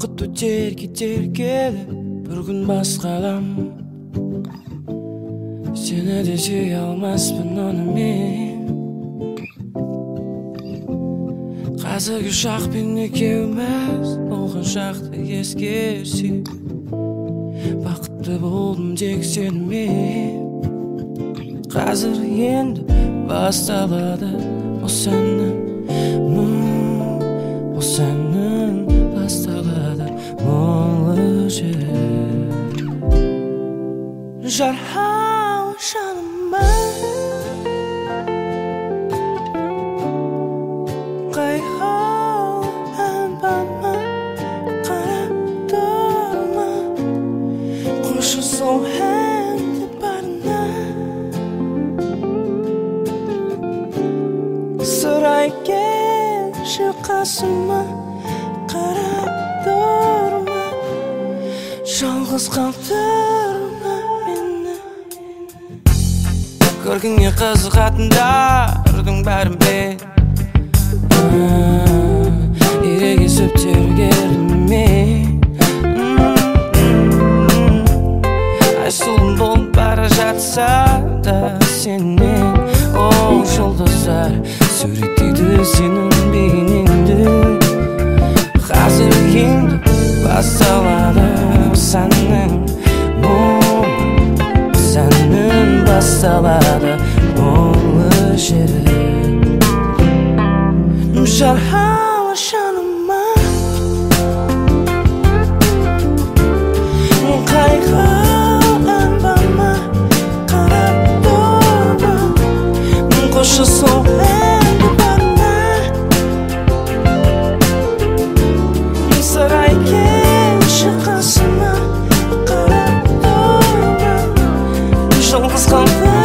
Вакыт өтер кетер келіп бір күн басқалам. Сені де сүйе алмаспын онымен. Қазіргі шақпен екеуміз болған шақты еске сүй. Бақытты болдым тек сенімен. Қазір енді басталады осы әннің мұң, осы әннің басталады мұңлы жер. Жарау жаныма қайғы әнбама қарап тұрма, қойшы сол әнді барына. Сұрай келші қасыма, қарап тұрма, жалғыз қалдырма мені. Көргіңе қызығатындардың бәрін бер, ерегесіп тергерілме. Айсұлым болып бара жатса да сенен, ол жұлдыздар суреттейді сенің бейнеңді. Қазір енді басталады осы әннің мұң, осы әннің басталады мұңлы жері. Жарау жаныма қайғы әнбама қарап тұрма, қойшы сол әнді барына. Сұрай келші қасыма, қарап тұрма, жалғыз қалдырма.